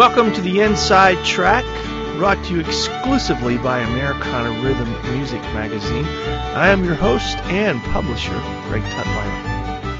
Welcome to the Inside Track, brought to you exclusively by Americana Rhythm Music Magazine. I am your host and publisher, Greg Tutwiler.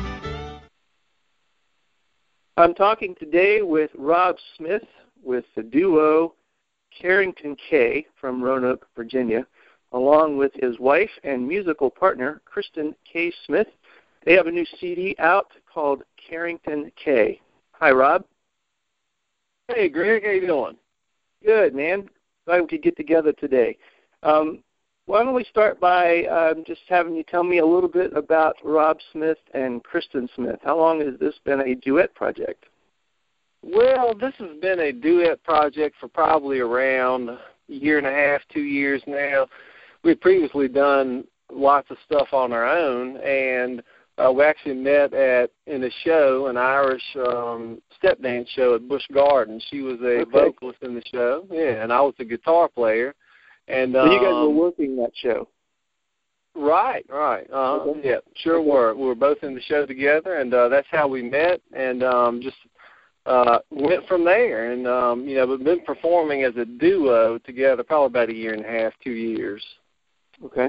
I'm talking today with Rob Smith with the duo Carrington K from Roanoke, Virginia, along with his wife and musical partner, Kristen K. Smith. They have a new CD out called Carrington K. Hi, Rob. Hey, Greg. How you doing? Good, man. Glad we could get together today. Why don't we start by just having you tell me a little bit about Rob Smith and Kristen Smith. How long has this been a duet project? Well, this has been a duet project for probably around a year and a half, 2 years now. We've previously done lots of stuff on our own, and we actually met in a show, an Irish step dance show at Busch Gardens. She was a vocalist in the show, and I was a guitar player. And so you guys were working that show? Right. Yeah, sure were. We were both in the show together, and that's how we met, and just went from there. And, we've been performing as a duo together probably about a year and a half, 2 years. Okay.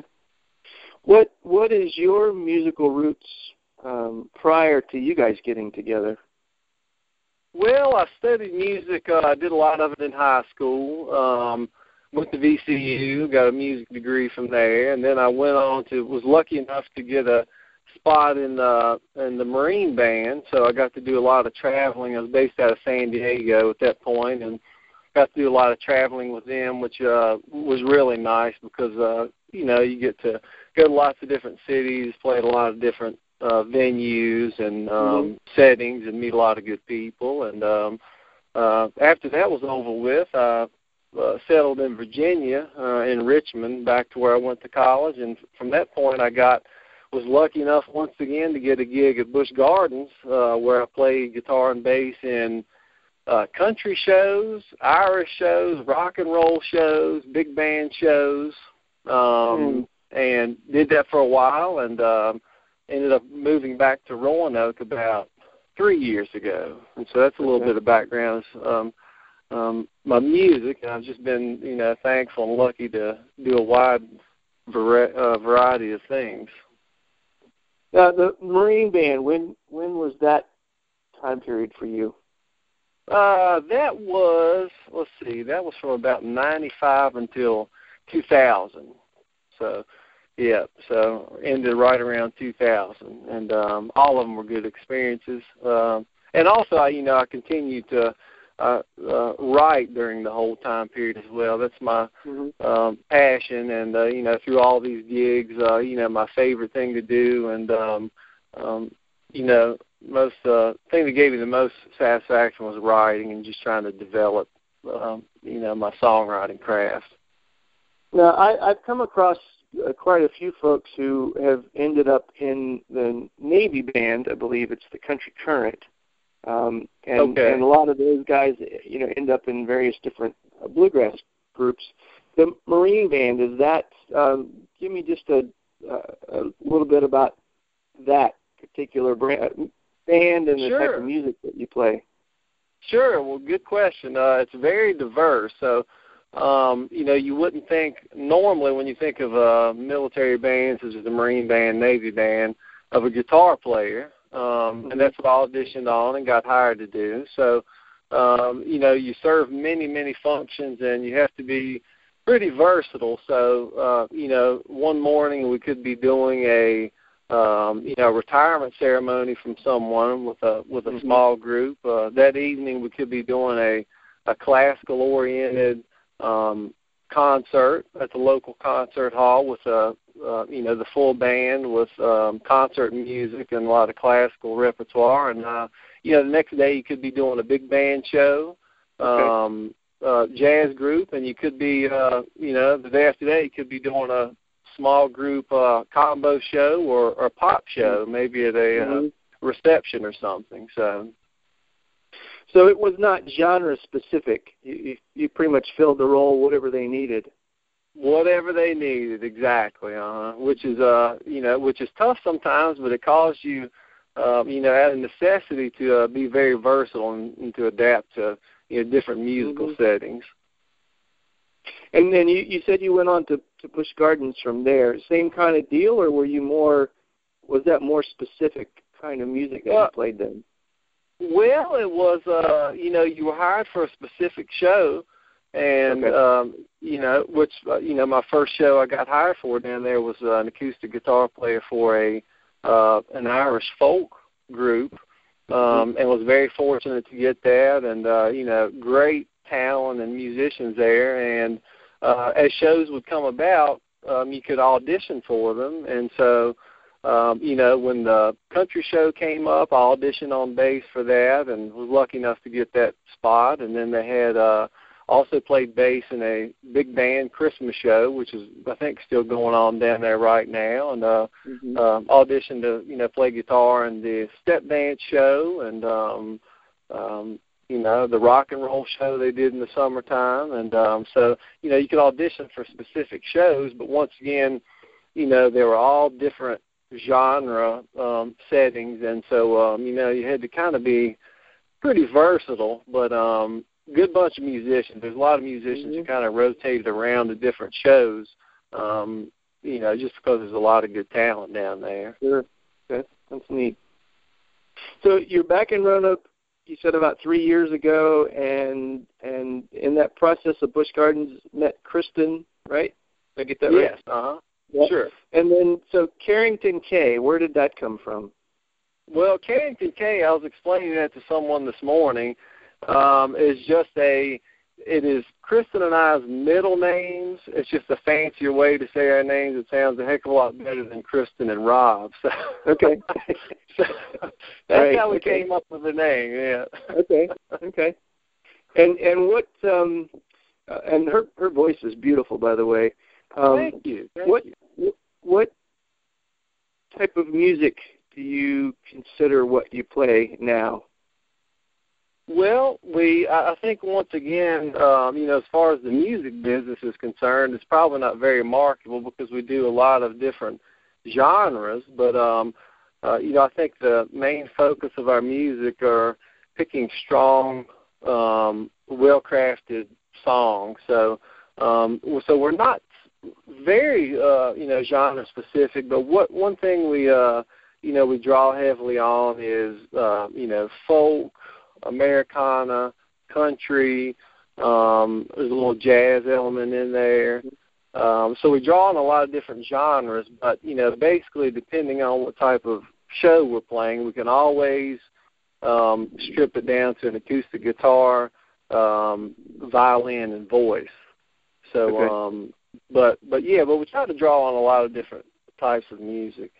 What is your musical roots prior to you guys getting together? Well, I studied music. I did a lot of it in high school. Went to VCU, got a music degree from there, and then I was lucky enough to get a spot in the Marine Band, so I got to do a lot of traveling. I was based out of San Diego at that point, and got to do a lot of traveling with them, which was really nice because, you get to go to lots of different cities, play at a lot of different venues and settings and meet a lot of good people. And after that was over with, I settled in Virginia, in Richmond, back to where I went to college. And from that point, was lucky enough once again to get a gig at Busch Gardens, where I played guitar and bass in country shows, Irish shows, rock and roll shows, big band shows, and did that for a while, and ended up moving back to Roanoke about 3 years ago. And so that's a little bit of background. My music, and I've just been, thankful and lucky to do a wide variety of things. The Marine Band, when was that time period for you? That was from about 95 until 2000. So, so ended right around 2000. And all of them were good experiences. And also, I continued to write during the whole time period as well. That's my passion. And, through all these gigs, my favorite thing to do. And, most thing that gave me the most satisfaction was writing and just trying to develop, my songwriting craft. Now, I've come across quite a few folks who have ended up in the Navy Band. I believe it's the Country Current, and a lot of those guys, end up in various different bluegrass groups. The Marine Band, is that? Give me just a little bit about that particular band and the type of music that you play. Sure. Well, good question. It's very diverse. So, you wouldn't think normally when you think of military bands such as the Marine Band, Navy Band, of a guitar player, and that's what I auditioned on and got hired to do. So, you serve many, many functions, and you have to be pretty versatile. So, one morning we could be doing a retirement ceremony from someone with a small group. That evening we could be doing a classical-oriented concert at the local concert hall with the full band with concert music and a lot of classical repertoire. And the next day you could be doing a big band show, jazz group, and you could be the day after that you could be doing a small group combo show or a pop show, maybe at a reception or something. So it was not genre specific. You pretty much filled the role whatever they needed. Whatever they needed, exactly. Which is which is tough sometimes, but it calls you out of necessity to be very versatile and to adapt to different musical settings. And then you said you went on to Busch Gardens from there. Same kind of deal, or was that more specific kind of music that you played then? Well, it was, you were hired for a specific show, and, which, my first show I got hired for down there was an acoustic guitar player for an Irish folk group, and was very fortunate to get that, and, great talent and musicians there, and as shows would come about, you could audition for them, and so, when the country show came up, I auditioned on bass for that and was lucky enough to get that spot, and then they had also played bass in a big band Christmas show, which is, I think, still going on down there right now, and auditioned to, play guitar in the step dance show and, the rock and roll show they did in the summertime. And so, you could audition for specific shows, but once again, they were all different genre settings, and so, you had to kind of be pretty versatile, but good bunch of musicians. There's a lot of musicians who kind of rotated around to different shows, just because there's a lot of good talent down there. Sure. That's neat. So you're back in Roanoke, you said about 3 years ago, and in that process of Busch Gardens met Kristen, right? Did I get that right? Yes. Yep. Sure. And then, so Carrington K, where did that come from? Well, Carrington K, I was explaining that to someone this morning, it is Kristen and I's middle names. It's just a fancier way to say our names. It sounds a heck of a lot better than Kristen and Rob. So, okay. So that's how we came up with the name, yeah. Okay. And what, and her voice is beautiful, by the way. Thank you. What type of music do you consider what you play now? Well, I think once again, as far as the music business is concerned, it's probably not very marketable because we do a lot of different genres. But, I think the main focus of our music are picking strong, well-crafted songs. So we're not very, genre specific. But one thing we draw heavily on is, folk, Americana, country, there's a little jazz element in there. So we draw on a lot of different genres, but, basically depending on what type of show we're playing, we can always strip it down to an acoustic guitar, violin, and voice. So, but we try to draw on a lot of different types of music.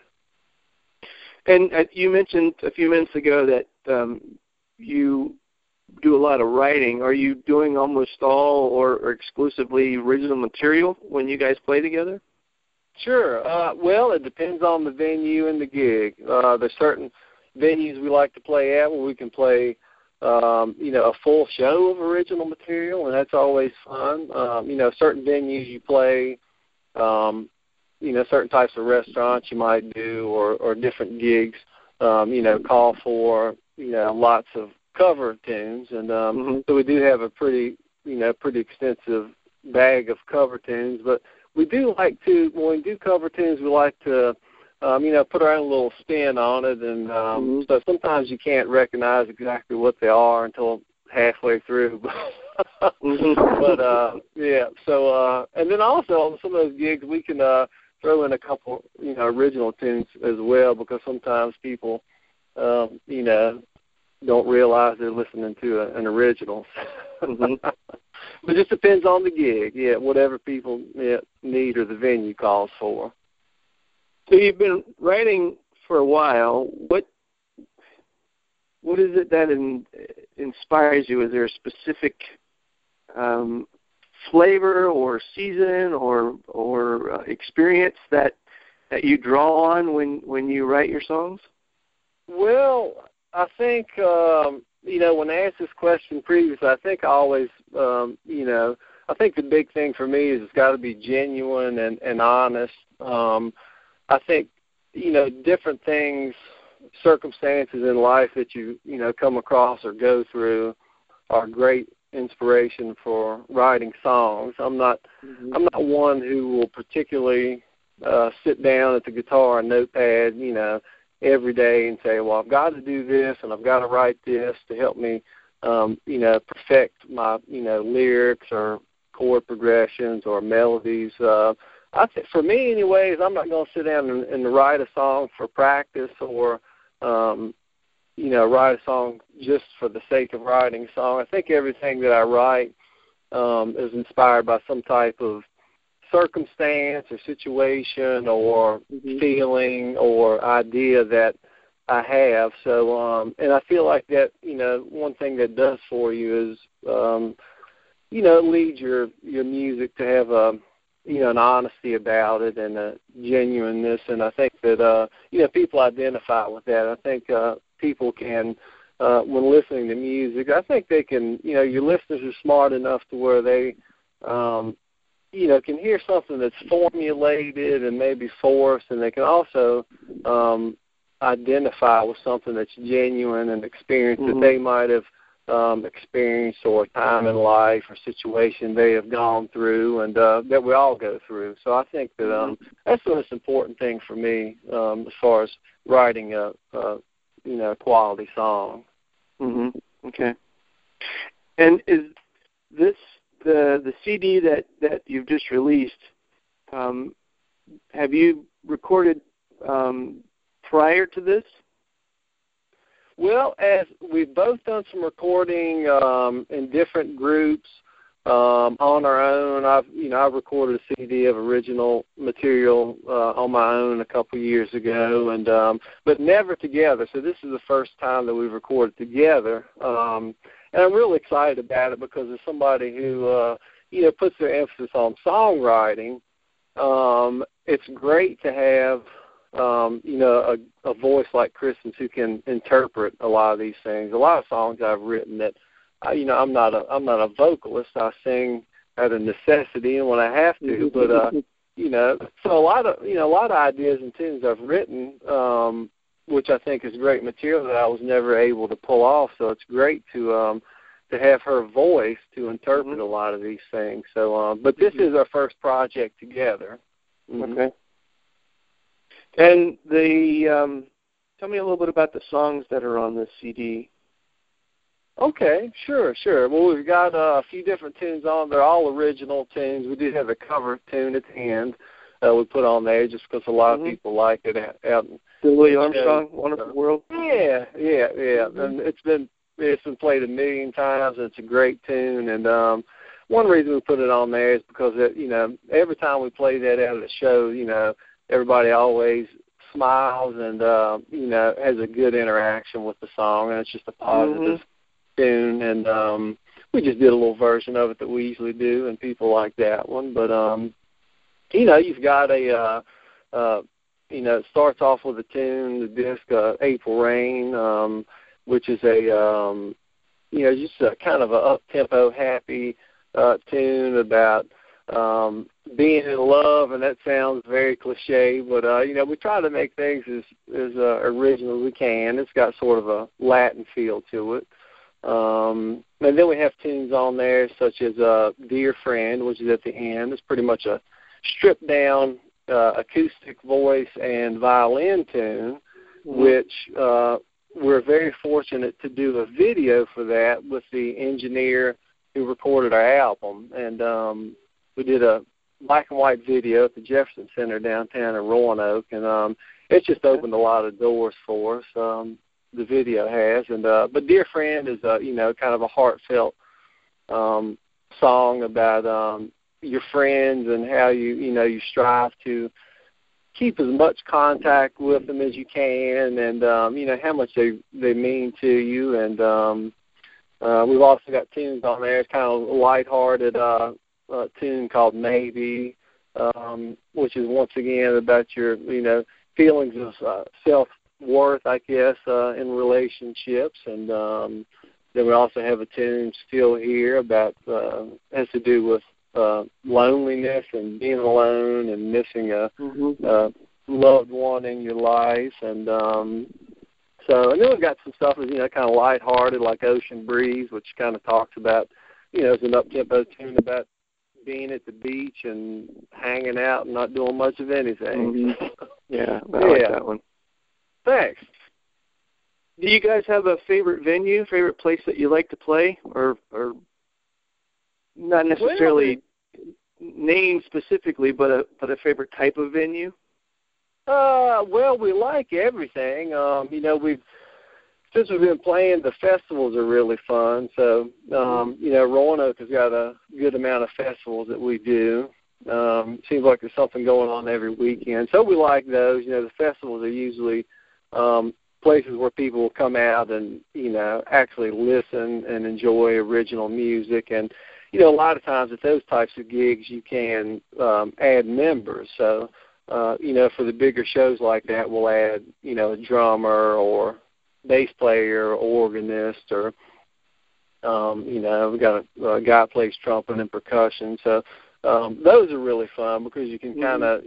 And you mentioned a few minutes ago that you do a lot of writing. Are you doing almost all or exclusively original material when you guys play together? Sure. Well, it depends on the venue and the gig. There's certain venues we like to play at where we can play, a full show of original material, and that's always fun. Certain venues you play, certain types of restaurants you might do or different gigs, call for, lots of cover tunes, and so we do have a pretty extensive bag of cover tunes. But we do like to, when we do cover tunes, we like to, put our own little spin on it, and so sometimes you can't recognize exactly what they are until halfway through. But So and then also on some of those gigs we can throw in a couple, original tunes as well, because sometimes people, don't realize they're listening to an original. But it just depends on the gig, whatever people need or the venue calls for. So you've been writing for a while. What is it that inspires you? Is there a specific flavor or season or experience that you draw on when you write your songs? Well, I think, when I asked this question previously, I think I always, I think the big thing for me is it's got to be genuine and honest. I think, different things circumstances in life that you come across or go through are great inspiration for writing songs. I'm not one who will particularly sit down at the guitar and notepad, every day and say, well, I've got to do this and I've got to write this to help me, perfect my, lyrics or chord progressions or melodies. I think for me, anyways, I'm not going to sit down and write a song for practice or, write a song just for the sake of writing a song. I think everything that I write is inspired by some type of circumstance or situation or feeling or idea that I have. So, and I feel like that, one thing that does for you is, it leads your music to have an honesty about it and a genuineness. And I think that, people identify with that. I think people can, when listening to music, I think they can, your listeners are smart enough to where they, can hear something that's formulated and maybe forced, and they can also identify with something that's genuine and experience that they might have experienced or time in life or situation they have gone through and that we all go through. So I think that that's the most important thing for me as far as writing a quality song. Okay. And is this the CD that you've just released? Have you recorded prior to this? Well, as we've both done some recording in different groups on our own. I've recorded a CD of original material on my own a couple of years ago, and but never together. So this is the first time that we've recorded together, and I'm really excited about it because as somebody who puts their emphasis on songwriting, it's great to have a voice like Kristen's who can interpret a lot of these things. A lot of songs I've written that, I'm not a vocalist. I sing out of necessity and when I have to. But so a lot of ideas and tunes I've written, which I think is great material that I was never able to pull off. So it's great to have her voice to interpret a lot of these things. So, but this is our first project together. Okay. And tell me a little bit about the songs that are on this CD. Okay, sure. Well, we've got a few different tunes on. They're all original tunes. We did have a cover tune at the end we put on there just because a lot of people like it out in the Louis Armstrong, Wonderful World? Yeah. And it's been played a million times, and it's a great tune. And one reason we put it on there is because, every time we play that out at a show, everybody always smiles and, has a good interaction with the song, and it's just a positive tune. And we just did a little version of it that we usually do, and people like that one. But, you've got it starts off with a tune, the disc, April Rain, which is just a kind of a up-tempo, happy tune about being in love, and that sounds very cliche, but we try to make things as original as we can. It's got sort of a Latin feel to it. And then we have tunes on there such as Dear Friend, which is at the end. It's pretty much a stripped down acoustic voice and violin tune, which we're very fortunate to do a video for that with the engineer who recorded our album. And we did a black and white video at the Jefferson Center downtown in Roanoke, and it's just opened a lot of doors for us. The video has, and but Dear Friend is kind of a heartfelt song about your friends and how you strive to keep as much contact with them as you can, and how much they mean to you. And we've also got tunes on there. It's kind of a lighthearted tune called Maybe, which is once again about your feelings of self-worth, I guess, in relationships. And then we also have a tune, Still Here, about has to do with loneliness and being alone and missing a loved one in your life. And So, and then we've got some stuff that's, kind of lighthearted, like Ocean Breeze, which kind of talks about, it's an up-tempo tune about being at the beach and hanging out and not doing much of anything. Mm-hmm. Yeah, I like that one. Thanks. Do you guys have a favorite venue, favorite place that you like to play, or not necessarily named specifically, but a favorite type of venue? Well, we like everything. Since we've been playing, the festivals are really fun. So, Roanoke has got a good amount of festivals that we do. Seems like there's something going on every weekend. So we like those. The festivals are usually places where people will come out and, actually listen and enjoy original music. And, a lot of times at those types of gigs, you can add members. So, for the bigger shows like that, we'll add, a drummer or bass player or organist, or, we've got a guy who plays trumpet and percussion. So those are really fun because you can kind of,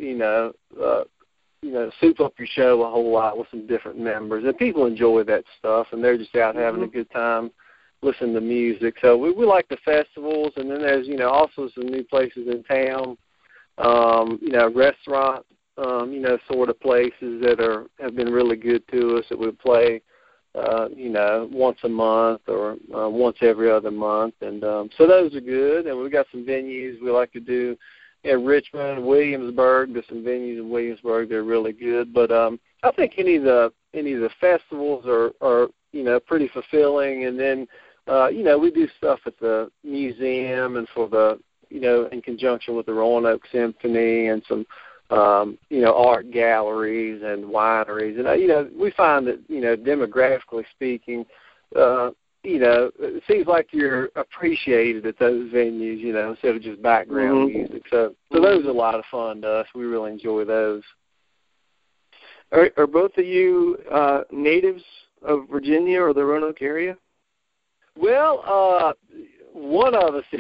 soup up your show a whole lot with some different members. And people enjoy that stuff, and they're just out having a good time listening to music. So we like the festivals, and then there's, also some new places in town, restaurant, sort of places that have been really good to us that we play, once a month or once every other month. And so those are good. And we've got some venues we like to do in Richmond, Williamsburg. There's some venues in Williamsburg that are really good. But I think any of the festivals are pretty fulfilling. And then, we do stuff at the museum and for the, in conjunction with the Roanoke Symphony and some art galleries and wineries. And, we find that, demographically speaking, it seems like you're appreciated at those venues, instead of just background music. So those are a lot of fun to us. We really enjoy those. Are both of you natives of Virginia or the Roanoke area? Well, one of us is.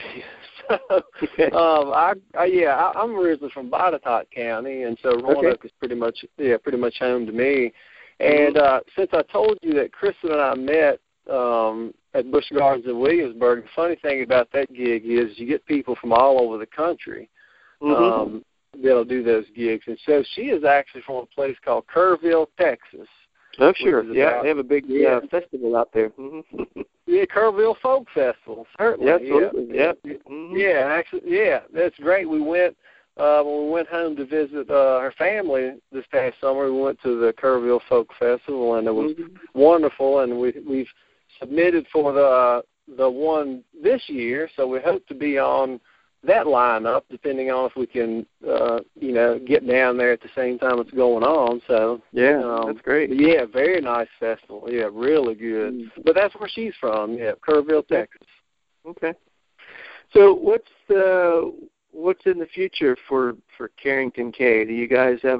I'm originally from Botetourt County, and so Roanoke is pretty much home to me. And since I told you that Kristen and I met at Busch Gardens in Williamsburg, the funny thing about that gig is you get people from all over the country that'll do those gigs. And so she is actually from a place called Kerrville, Texas. Oh, sure. Yeah, they have a big festival out there. Yeah, Kerrville Folk Festival, certainly. Yeah, absolutely. Yeah. Yeah, actually, that's great. We went when we went home to visit her family this past summer. We went to the Kerrville Folk Festival, and it was wonderful. And we've submitted for the one this year, so we hope to be on that lineup, depending on if we can, get down there at the same time it's going on. So that's great. Yeah, very nice festival. Yeah, really good. But that's where she's from. Yeah, Kerrville, Texas. Okay. So what's in the future for Carrington K? Do you guys have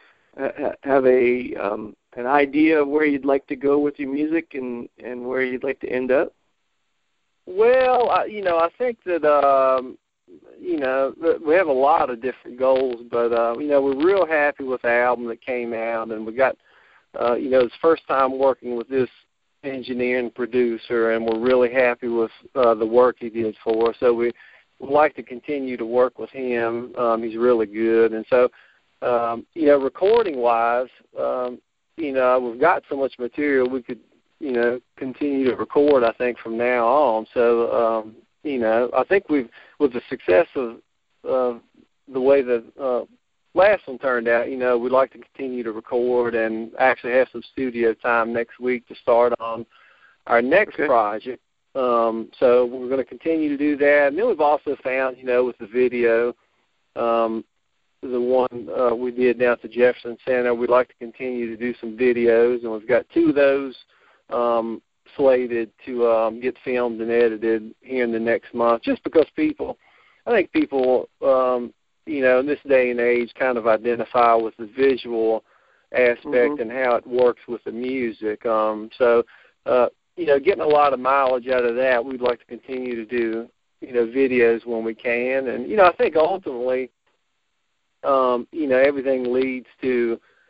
an idea of where you'd like to go with your music and where you'd like to end up? Well, I think that. We have a lot of different goals, but, we're real happy with the album that came out, and we got, it's first time working with this engineer and producer, and we're really happy with the work he did for us. So we would like to continue to work with him. He's really good. And so, recording-wise, we've got so much material we could, continue to record, I think, from now on. So, I think with the success of the way the last one turned out, we'd like to continue to record and actually have some studio time next week to start on our next project. So we're going to continue to do that. And then we've also found, with the video, the one we did down at the Jefferson Center, we'd like to continue to do some videos, and we've got two of those slated to get filmed and edited here in the next month, just because I think people, in this day and age kind of identify with the visual aspect and how it works with the music. So, getting a lot of mileage out of that, we'd like to continue to do, videos when we can. And, I think ultimately, everything leads to,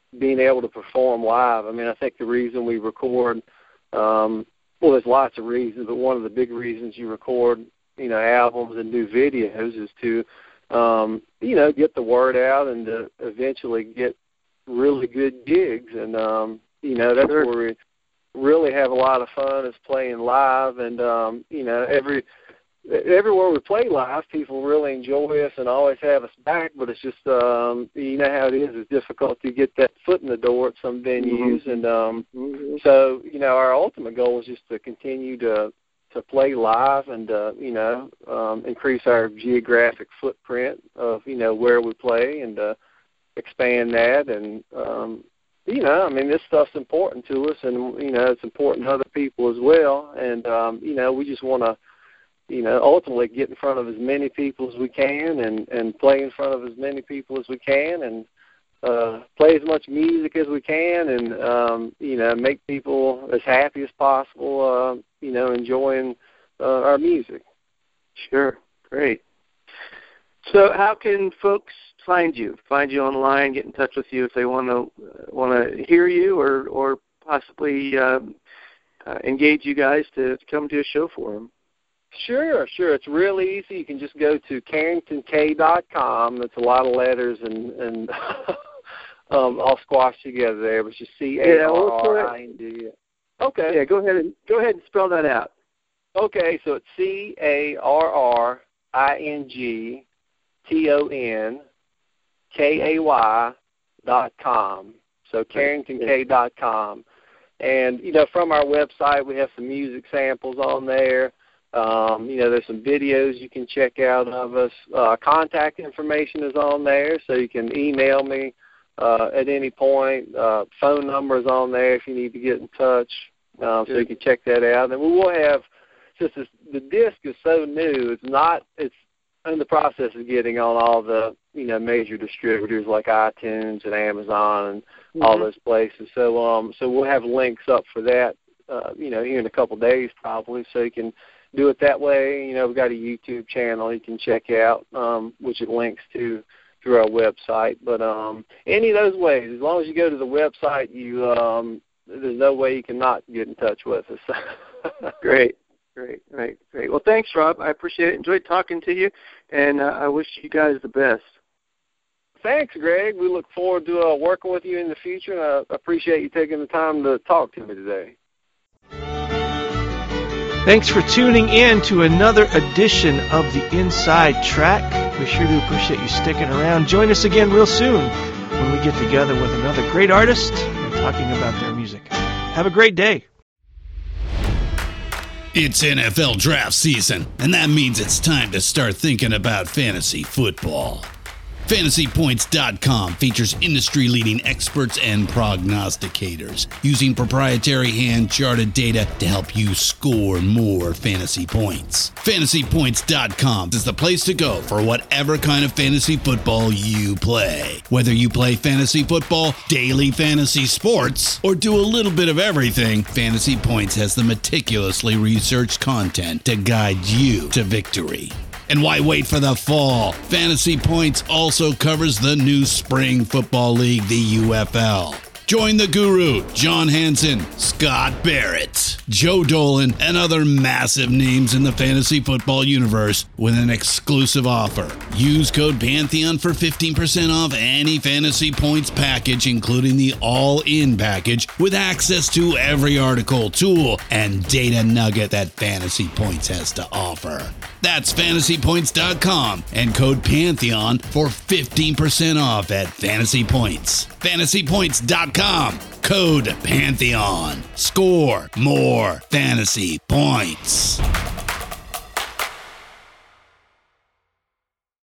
being able to perform live. I mean, I think the reason we record, well, there's lots of reasons, but one of the big reasons you record, albums and do videos is to, get the word out and to eventually get really good gigs. And, that's where we really have a lot of fun is playing live. And, everywhere we play live, people really enjoy us and always have us back, but it's just, how it is. It's difficult to get that foot in the door at some venues. Mm-hmm. And so, our ultimate goal is just to continue to play live and, increase our geographic footprint of, where we play and expand that. And, this stuff's important to us and, it's important to other people as well. And, we just want to, ultimately get in front of as many people as we can and play in front of as many people as we can and play as much music as we can and, make people as happy as possible, enjoying our music. Sure. Great. So how can folks find you online, get in touch with you if they want to hear you or possibly engage you guys to come to a show for them? Sure. It's real easy. You can just go to CarringtonK.com. That's a lot of letters and all squashed together there, but it's just CARRIND. Okay. Yeah, go ahead and spell that out. Okay, so it's CarringtonKay.com. So CarringtonK.com. And, from our website, we have some music samples on there. There's some videos you can check out of us. Contact information is on there, so you can email me at any point. Phone number is on there if you need to get in touch, so you can check that out. And we will have, since the disc is so new, it's in the process of getting on all the major distributors like iTunes and Amazon and all those places. So we'll have links up for that, here in a couple of days probably, so you can do it that way. We've got a YouTube channel you can check out, which it links to through our website. But any of those ways, as long as you go to the website, there's no way you can not get in touch with us. Great. Well, thanks, Rob. I appreciate it. Enjoyed talking to you, and I wish you guys the best. Thanks, Greg. We look forward to working with you in the future, and I appreciate you taking the time to talk to me today. Thanks for tuning in to another edition of the Inside Track. We sure do appreciate you sticking around. Join us again real soon when we get together with another great artist and talking about their music. Have a great day. It's NFL draft season, and that means it's time to start thinking about fantasy football. FantasyPoints.com features industry-leading experts and prognosticators using proprietary hand-charted data to help you score more fantasy points. FantasyPoints.com is the place to go for whatever kind of fantasy football you play. Whether you play fantasy football, daily fantasy sports, or do a little bit of everything, Fantasy Points has the meticulously researched content to guide you to victory. And why wait for the fall? Fantasy Points also covers the new spring football league, the UFL. Join the guru, John Hansen, Scott Barrett, Joe Dolan, and other massive names in the fantasy football universe with an exclusive offer. Use code Pantheon for 15% off any Fantasy Points package, including the all-in package, with access to every article, tool, and data nugget that Fantasy Points has to offer. That's FantasyPoints.com and code Pantheon for 15% off at Fantasy Points. FantasyPoints.com, code Pantheon. Score more fantasy points.